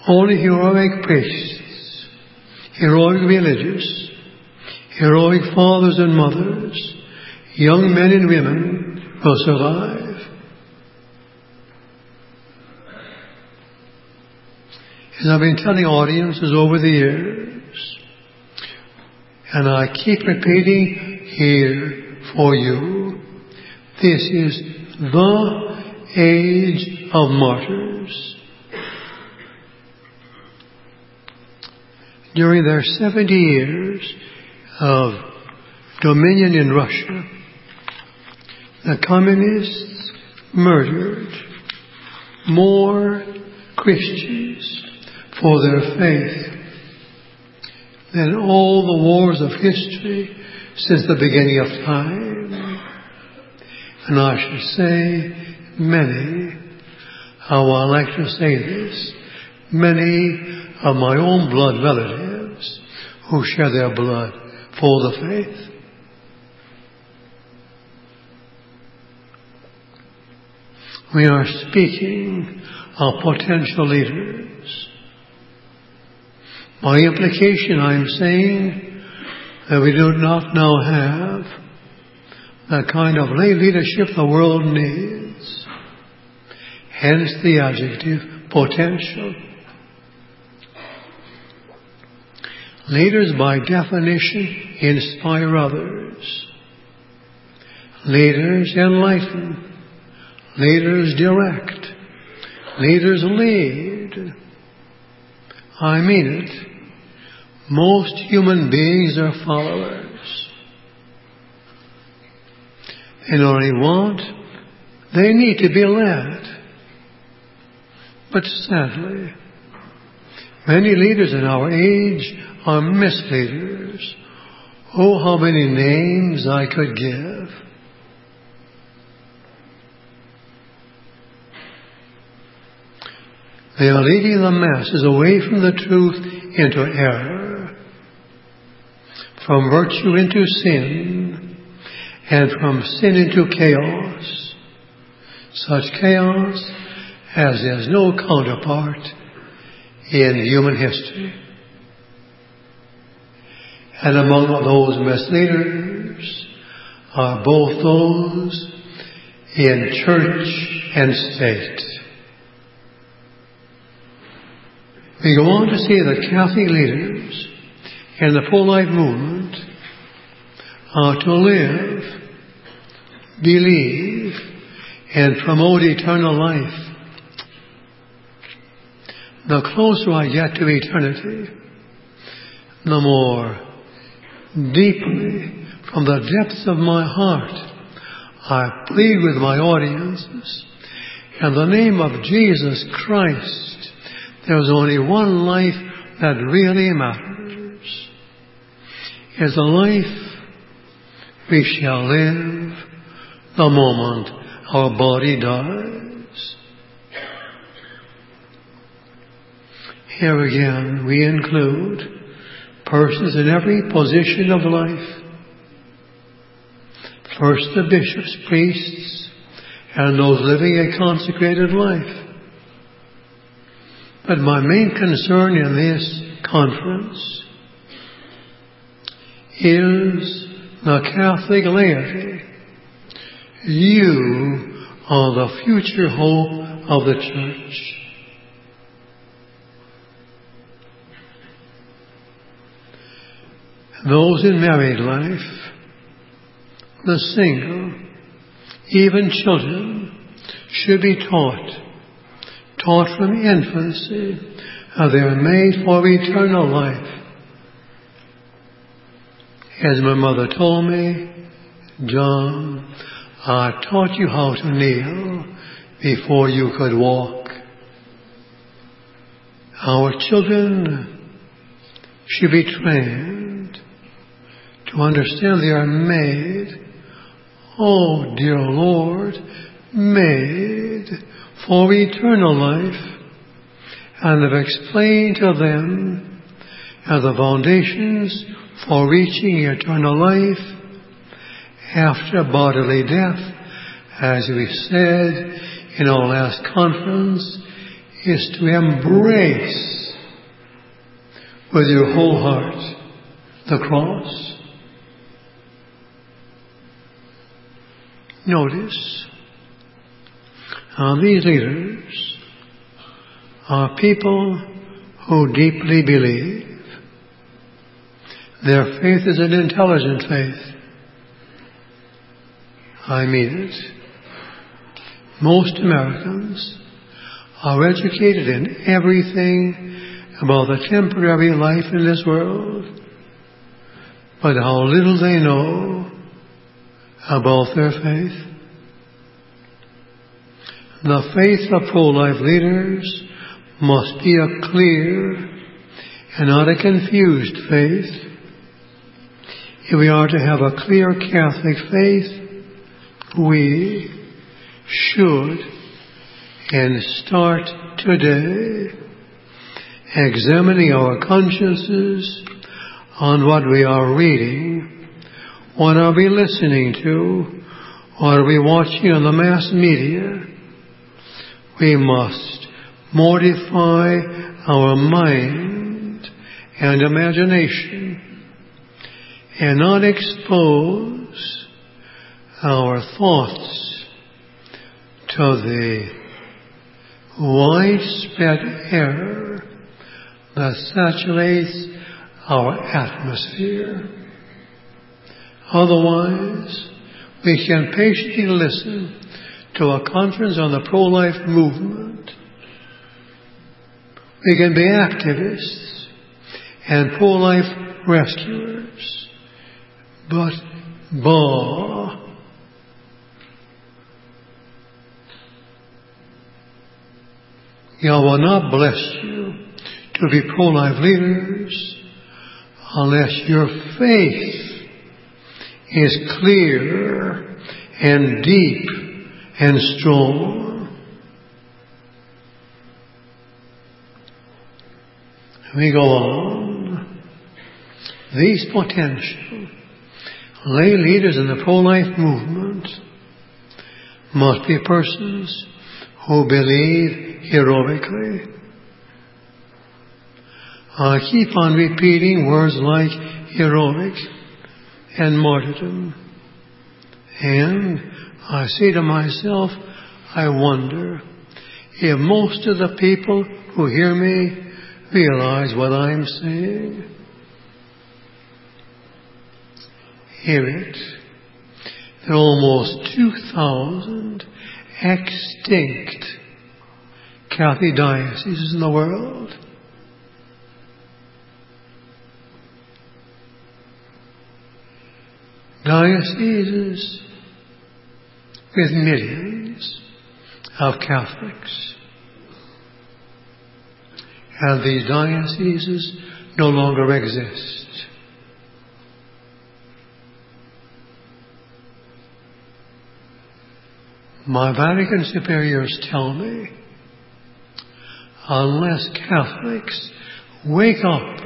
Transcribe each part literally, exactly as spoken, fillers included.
Only heroic priests, heroic religious, heroic fathers and mothers, young men and women will survive. As I've been telling audiences over the years, and I keep repeating here for you, this is the age of martyrs. During their seventy years of dominion in Russia, the communists murdered more Christians for their faith than all the wars of history since the beginning of time. And I should say many, how I like to say this, many of my own blood relatives who share their blood for the faith. We are speaking of potential leaders. By implication, I'm saying that we do not now have the kind of lay leadership the world needs. Hence the adjective potential. Leaders, by definition, inspire others. Leaders enlighten. Leaders direct. Leaders lead. I mean it. Most human beings are followers. They not only want, they need to be led. But sadly, many leaders in our age are misleaders. Oh, how many names I could give. They are leading the masses away from the truth into error, from virtue into sin, and from sin into chaos. Such chaos as has no counterpart in human history. And among those misleaders are both those in church and state. We go on to say that Catholic leaders in the pro-life movement are to live, believe, and promote eternal life. The closer I get to eternity, the more deeply from the depths of my heart I plead with my audiences, in the name of Jesus Christ, there's only one life that really matters. Is the life we shall live the moment our body dies. Here again we include persons in every position of life. First the bishops, priests, and those living a consecrated life. But my main concern in this conference is the Catholic laity. You are the future hope of the Church. Those in married life, the single, even children, should be taught, taught from infancy, how they are made for eternal life. As my mother told me, John, I taught you how to kneel before you could walk. Our children should be trained to understand they are made, oh dear Lord, made for eternal life, and have explained to them as the foundations for reaching eternal life after bodily death, as we said in our last conference, is to embrace with your whole heart the cross. Notice how these leaders are people who deeply believe. Their faith is an intelligent faith. I mean it. Most Americans are educated in everything about the temporary life in this world, but how little they know about their faith. The faith of pro-life leaders must be a clear and not a confused faith. If we are to have a clear Catholic faith, we should, and start today, examining our consciences on what we are reading, what are we listening to, what are we watching on the mass media. We must mortify our mind and imagination and not expose our thoughts to the widespread error that saturates our atmosphere. Otherwise, we can patiently listen to a conference on the pro-life movement. We can be activists and pro-life rescuers. But, bah, God will not bless you to be pro-life leaders unless your faith is clear and deep and strong. We go on. These potential lay leaders in the pro-life movement must be persons who believe heroically. I keep on repeating words like heroic and martyrdom. And I say to myself, I wonder if most of the people who hear me realize what I'm saying. Hear it. There are almost two thousand extinct Catholic dioceses in the world. Dioceses with millions of Catholics. And these dioceses no longer exist. My Vatican superiors tell me, unless Catholics wake up,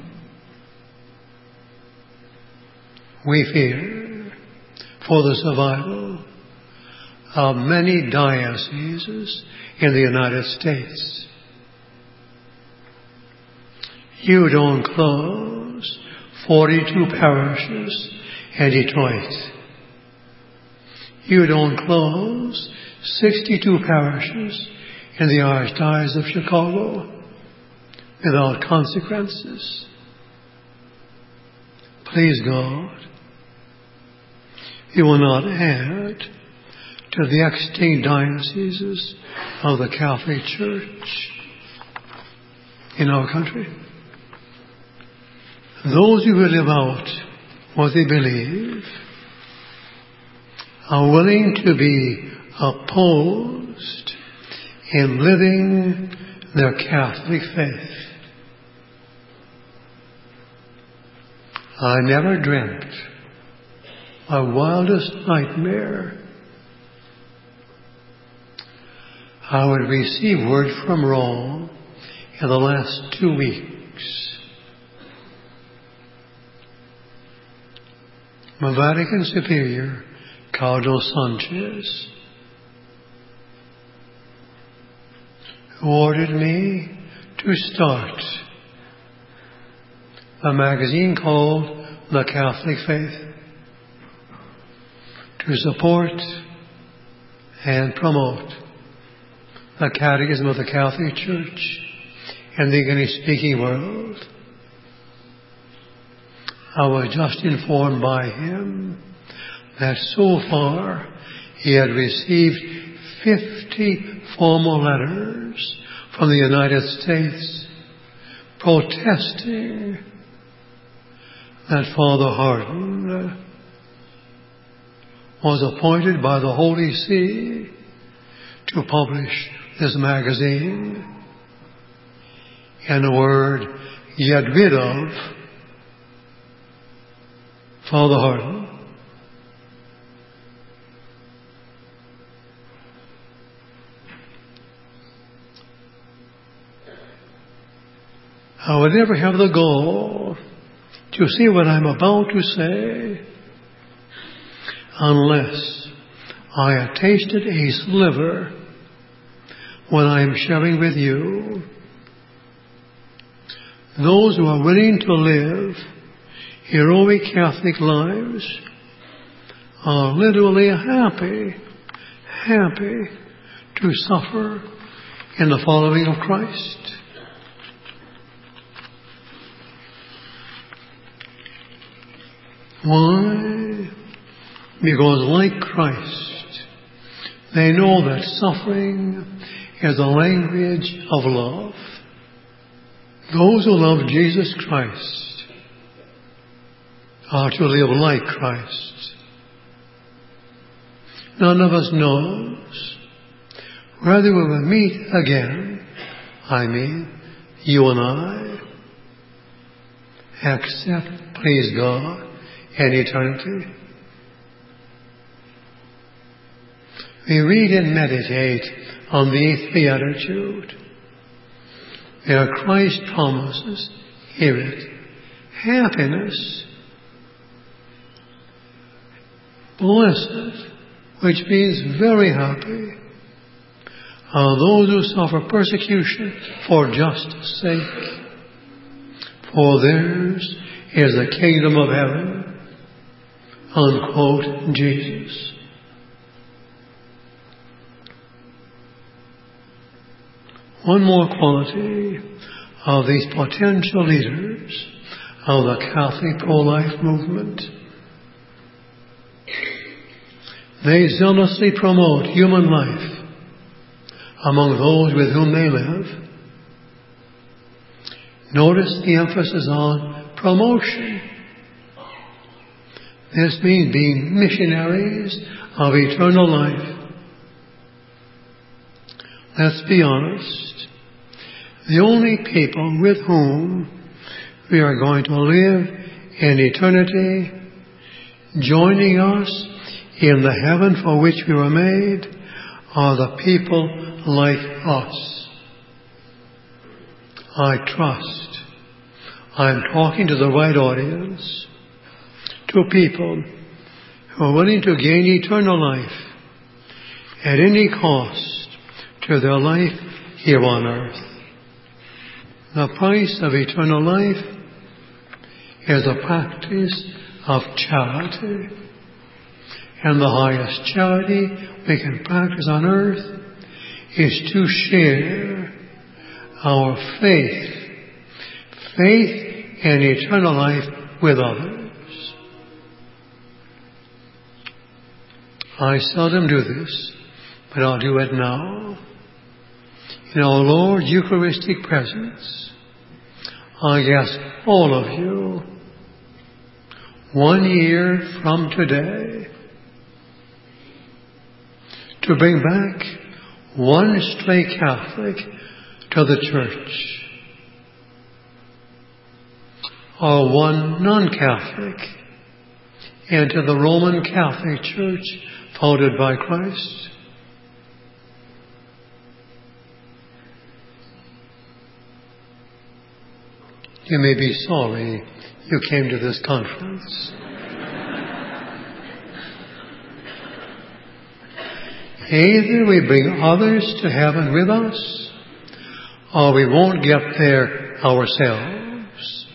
we fear for the survival of many dioceses in the United States. You don't close forty-two parishes in Detroit. You don't close sixty-two parishes in the Archdiocese of Chicago without consequences. Please God, you will not add to the extinct dioceses of the Catholic Church in our country. Those who will live out what they believe are willing to be opposed in living their Catholic faith. I never dreamt, my wildest nightmare, I would receive word from Rome in the last two weeks. My Vatican Superior, Cardinal Sanchez, who ordered me to start a magazine called The Catholic Faith to support and promote the Catechism of the Catholic Church in the English-speaking world. I was just informed by him that so far he had received fifty formal letters from the United States protesting that Father Hardon was appointed by the Holy See to publish this magazine. In a word, get rid of Father Hardon. I would never have the goal to see what I'm about to say unless I have tasted a sliver when I am sharing with you. Those who are willing to live heroic Catholic lives are literally happy, happy to suffer in the following of Christ. Why? Because like Christ, they know that suffering is a language of love. Those who love Jesus Christ are to live like Christ. None of us knows whether we will meet again, I mean, you and I, except, please God, in eternity. We read and meditate on the eighth beatitude, where Christ promises, hear it, happiness, blessed, which means very happy, are those who suffer persecution for justice' sake, for theirs is the kingdom of heaven. Unquote, Jesus. One more quality of these potential leaders of the Catholic pro-life movement. They zealously promote human life among those with whom they live. Notice the emphasis on promotion. This means being missionaries of eternal life. Let's be honest. The only people with whom we are going to live in eternity, joining us in the heaven for which we were made, are the people like us. I trust I'm talking to the right audience, to people who are willing to gain eternal life at any cost to their life here on earth. The price of eternal life is a practice of charity. And the highest charity we can practice on earth is to share our faith, faith in eternal life with others. I seldom do this, but I'll do it now. In our Lord's Eucharistic presence, I ask all of you, one year from today, to bring back one stray Catholic to the church, or one non-Catholic into the Roman Catholic Church founded by Christ. You may be sorry you came to this conference. Either we bring others to heaven with us, or we won't get there ourselves.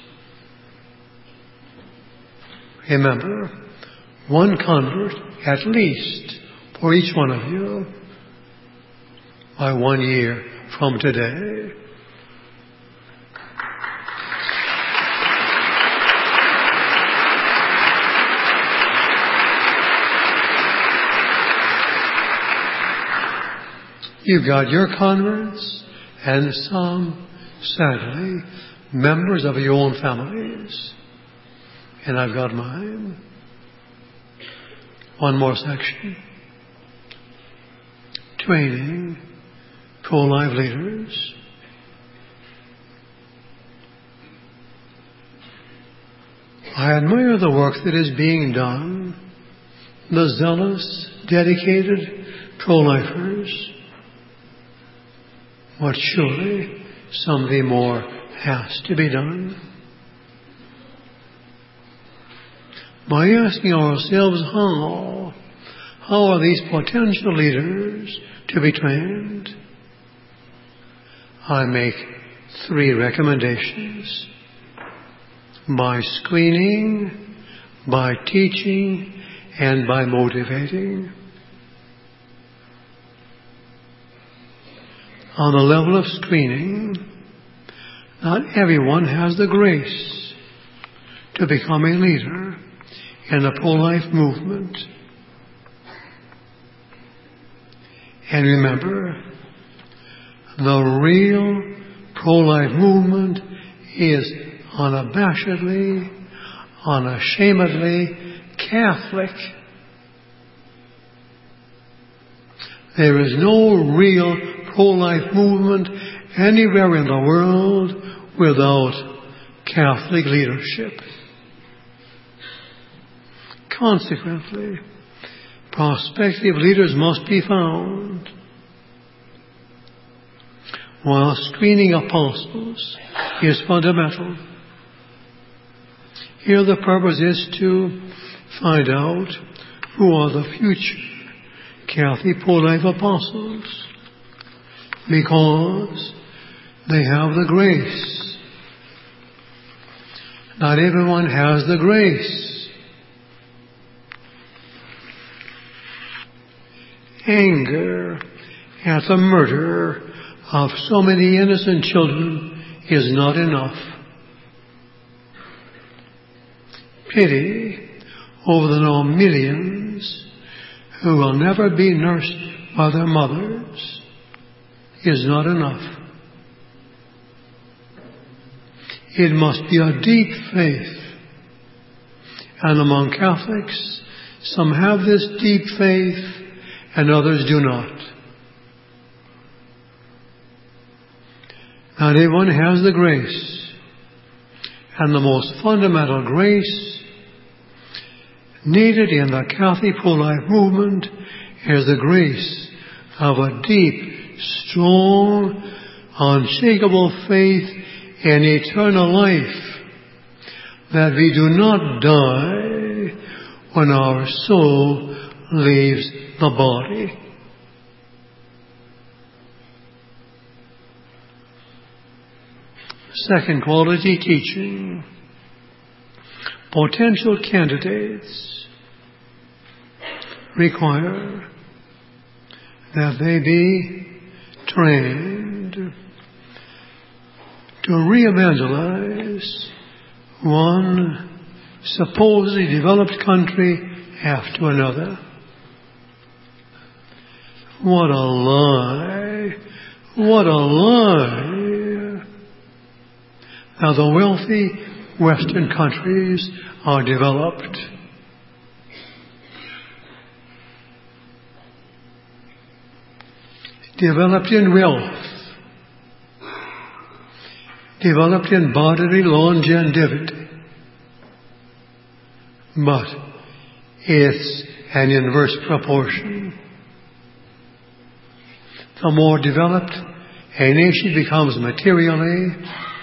Remember, one convert at least for each one of you by one year from today. You've got your converts and some, sadly, members of your own families. And I've got mine. One more section. Training pro-life leaders. I admire the work that is being done. The zealous, dedicated pro-lifers. But surely something more has to be done. By asking ourselves how, how are these potential leaders to be trained? I make three recommendations. By screening, by teaching, and by motivating. On the level of screening, not everyone has the grace to become a leader in the pro-life movement. And remember, the real pro-life movement is unabashedly, unashamedly Catholic. There is no real pro-life movement anywhere in the world without Catholic leadership. Consequently, prospective leaders must be found. While screening apostles is fundamental, here the purpose is to find out who are the future Catholic pro-life apostles, because they have the grace. Not everyone has the grace. Anger at the murder of so many innocent children is not enough. Pity over the now millions who will never be nursed by their mothers is not enough. It must be a deep faith. And among Catholics, some have this deep faith and others do not. Not everyone has the grace. And the most fundamental grace needed in the Catholic pro-life movement is the grace of a deep, strong, unshakable faith in eternal life, that we do not die when our soul leaves the body. Second quality, teaching. Potential candidates require that they be trained to re-evangelize one supposedly developed country after another. What a lie! What a lie! Now the wealthy Western countries are developed. Developed in wealth. Developed in bodily longevity. But it's an inverse proportion. The more developed a nation becomes materially,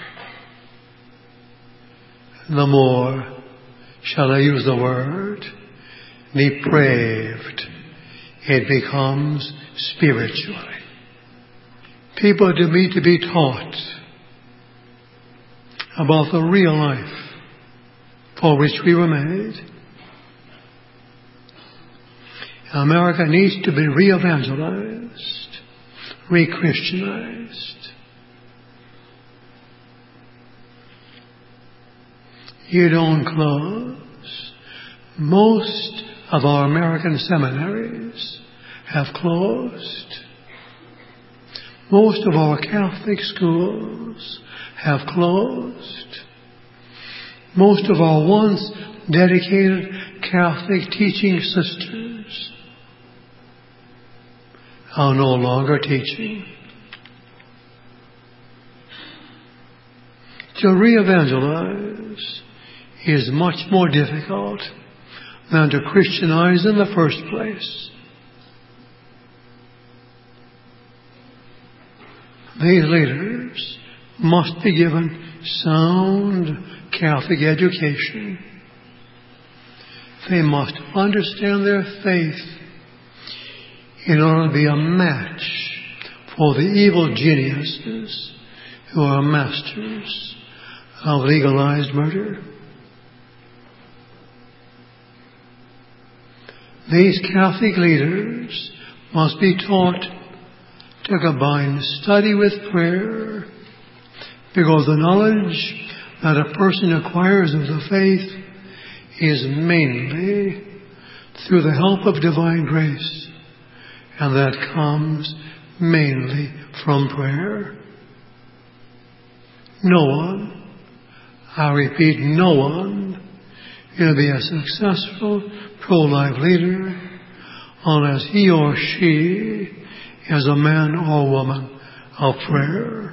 the more, shall I use the word, depraved it becomes spiritually. people to be to be taught about the real life for which we were made. America needs to be re-evangelized, re-Christianized. You don't close. Most of our American seminaries have closed. Most of our Catholic schools have closed. Most of our once dedicated Catholic teaching sisters are no longer teaching. To re-evangelize is much more difficult than to Christianize in the first place. These leaders must be given sound Catholic education. They must understand their faith in order to be a match for the evil geniuses who are masters of legalized murder. These Catholic leaders must be taught to combine study with prayer, because the knowledge that a person acquires of the faith is mainly through the help of divine grace, and that comes mainly from prayer. No one, I repeat, no one will be a successful pro-life leader unless he or she is a man or woman of prayer.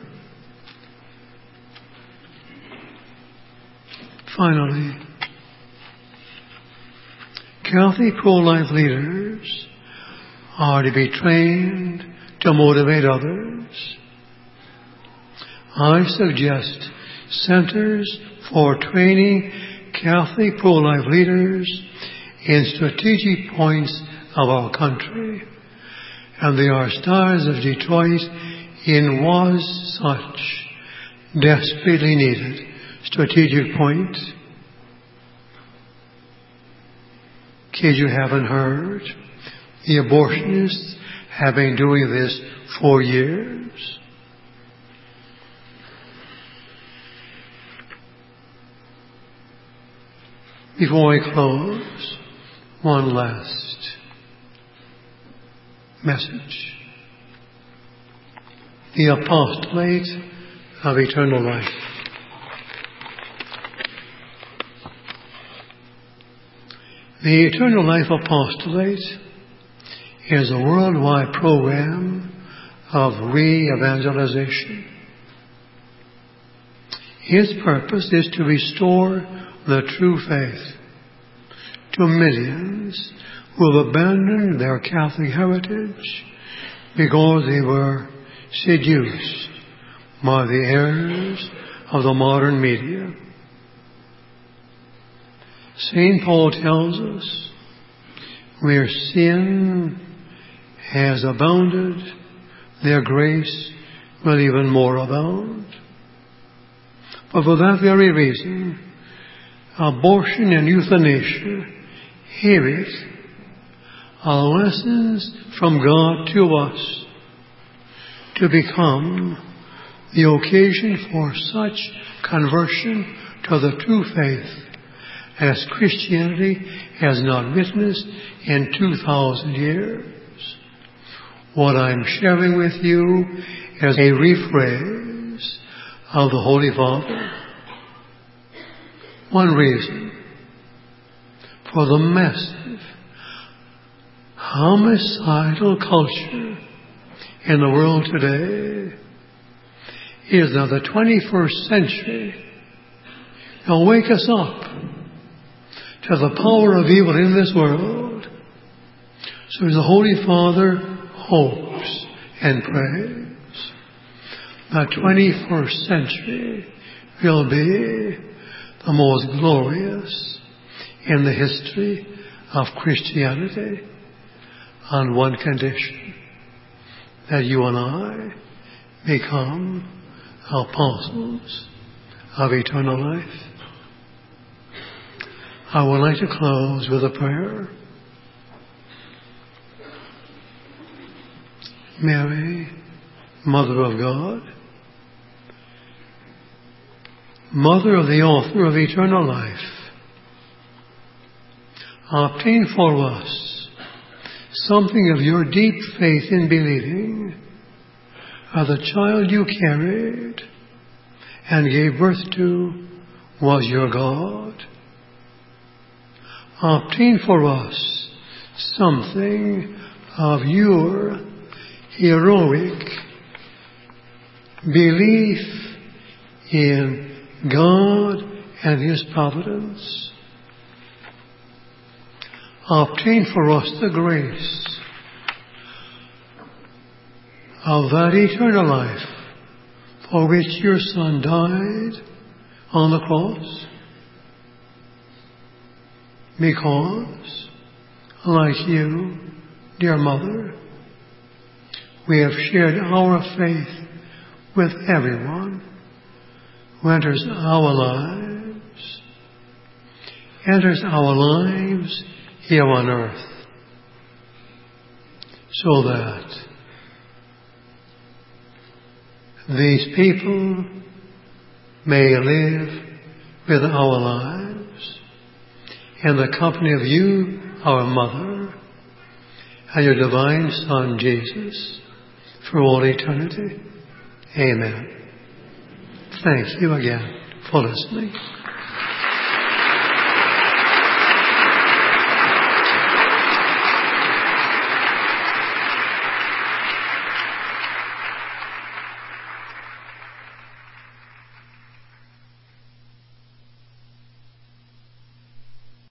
Finally, Catholic pro-life leaders are to be trained to motivate others. I suggest centers for training Catholic pro-life leaders in strategic points of our country, and the Archdiocese of Detroit in was such desperately needed strategic point. In case you haven't heard, the abortionists have been doing this for years. Before I close, one last message. The apostolate of eternal life. The Eternal Life Apostolate is a worldwide program of re-evangelization. Its purpose is to restore the true faith to millions who have abandoned their Catholic heritage because they were seduced by the errors of the modern media. Saint Paul tells us, where sin has abounded, their grace will even more abound. But for that very reason, abortion and euthanasia, hear it, are lessons from God to us to become the occasion for such conversion to the true faith as Christianity has not witnessed in two thousand years. What I'm sharing with you is a rephrase of the Holy Father. One reason for the massive homicidal culture in the world today is that the twenty-first century will wake us up to the power of evil in this world. So the Holy Father hopes and prays the twenty-first century will be the most glorious in the history of Christianity, on one condition: that you and I become apostles of eternal life. I would like to close with a prayer. Mary, Mother of God, Mother of the Author of eternal life, obtain for us something of your deep faith in believing that the child you carried and gave birth to was your God. Obtain for us something of your heroic belief in God and His providence. Obtain for us the grace of that eternal life for which your Son died on the cross, because, like you, dear Mother, we have shared our faith with everyone who enters our lives, enters our lives here on earth, so that these people may live with our lives in the company of you, our Mother, and your divine Son, Jesus, for all eternity. Amen. Thank you again for listening.